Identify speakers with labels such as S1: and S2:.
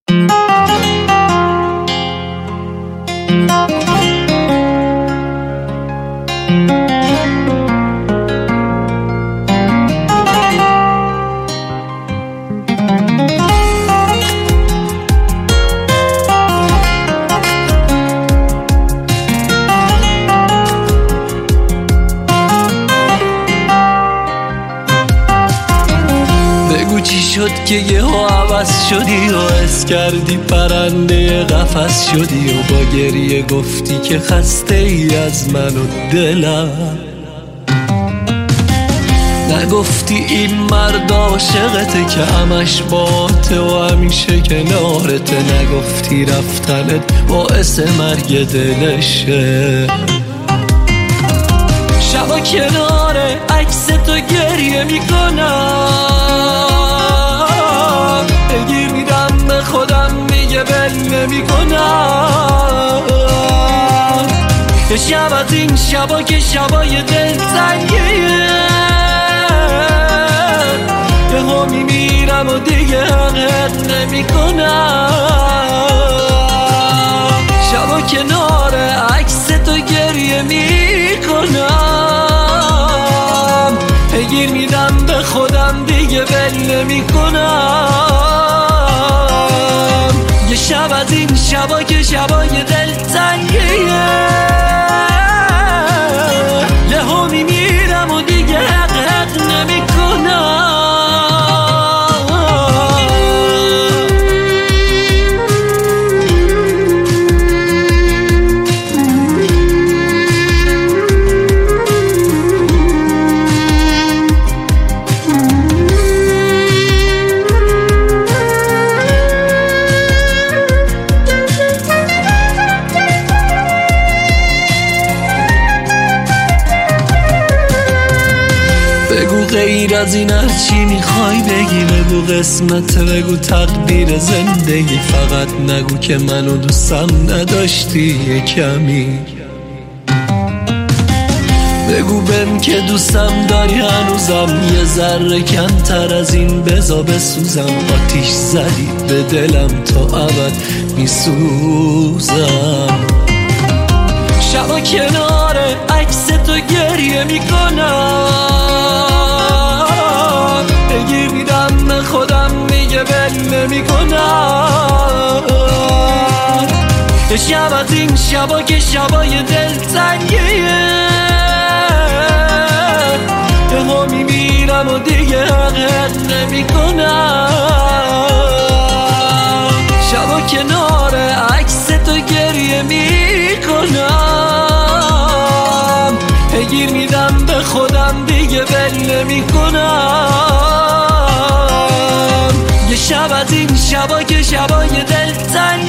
S1: چی شد که یهو عوض شدی و حس کردی پرنده قفس شدی و با گریه گفتی که خسته ای از من و دلم؟ نگفتی این مرد عاشقته که همش باته و همیشه کنارته؟ نگفتی رفتنت باعث مرگ دلشه؟ شبا کنار عکس تو گریه میکنم، بگیر میدم به خودم میگه بل نمیکنم. شب از این شبا که شبای دلتنگیه، یهو میمیرم و دیگه حقیقت نمیکنم. شبا کنار عکس تو گریه میکنم، بگیر میدم به خودم دیگه بل نمیکنم. یه شب از این شبا که شبای دلتنگیه، یهو میمیرم و دیگه حق نمیکنم. بگو غیر از این هرچی میخوای بگی، بگو قسمت، بگو تقدیر زندگی، فقط نگو که منو دوستم نداشتی یه کمی. بگو بهم که دوستم داری هنوزم، یه ذره کمتر از این بزا بسوزم. آتیش زدی به دلم تا ابد میسوزم. شبا کنار عکس تو گریه میکنم، بگیر میدم به خودم میگه بل نمیکنم. شب از این شبا که شبای دلتنگیه، یهو میمیرم و دیگه حقیقت نمیکنم. شبا کنار عکس تو گریه میکنم، بگیر میدم به خودم دیگه بل نمیکنم. یه شب از این شبا که شبای دلتنگیه،